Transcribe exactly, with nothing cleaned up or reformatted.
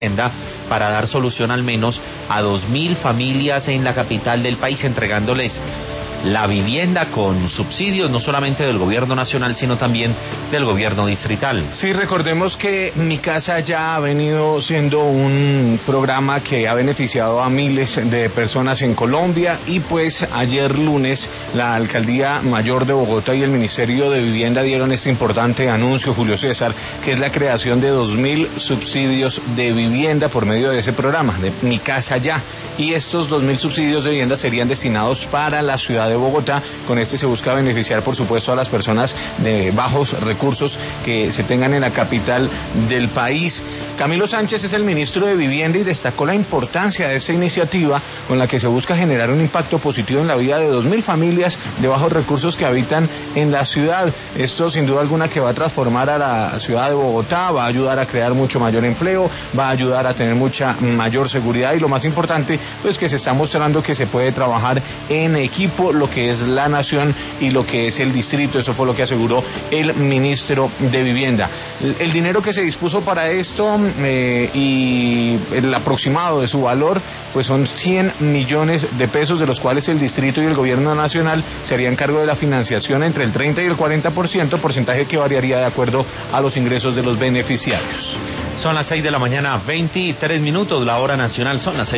para dar solución al menos a dos mil familias en la capital del país, entregándoles la vivienda con subsidios, no solamente del gobierno nacional, sino también del gobierno distrital. Sí, recordemos que Mi Casa Ya ha venido siendo un programa que ha beneficiado a miles de personas en Colombia, y pues ayer lunes la Alcaldía Mayor de Bogotá y el Ministerio de Vivienda dieron este importante anuncio, Julio César, que es la creación de dos mil subsidios de vivienda por medio de ese programa, de Mi Casa Ya. Y estos dos mil subsidios de vivienda serían destinados para la ciudad de Bogotá. Con este se busca beneficiar, por supuesto, a las personas de bajos recursos que se tengan en la capital del país. Camilo Sánchez es el ministro de Vivienda y destacó la importancia de esta iniciativa con la que se busca generar un impacto positivo en la vida de dos mil familias de bajos recursos que habitan en la ciudad. Esto sin duda alguna que va a transformar a la ciudad de Bogotá, va a ayudar a crear mucho mayor empleo, va a ayudar a tener mucha mayor seguridad, y lo más importante, pues que se está mostrando que se puede trabajar en equipo, lo que es la nación y lo que es el distrito. Eso fue lo que aseguró el ministro de Vivienda. El dinero que se dispuso para esto eh, y el aproximado de su valor, pues son cien millones de pesos, de los cuales el distrito y el gobierno nacional se harían cargo de la financiación entre el treinta y el cuarenta por ciento, porcentaje que variaría de acuerdo a los ingresos de los beneficiarios. Son las seis de la mañana, veintitrés minutos, la hora nacional, son las seis.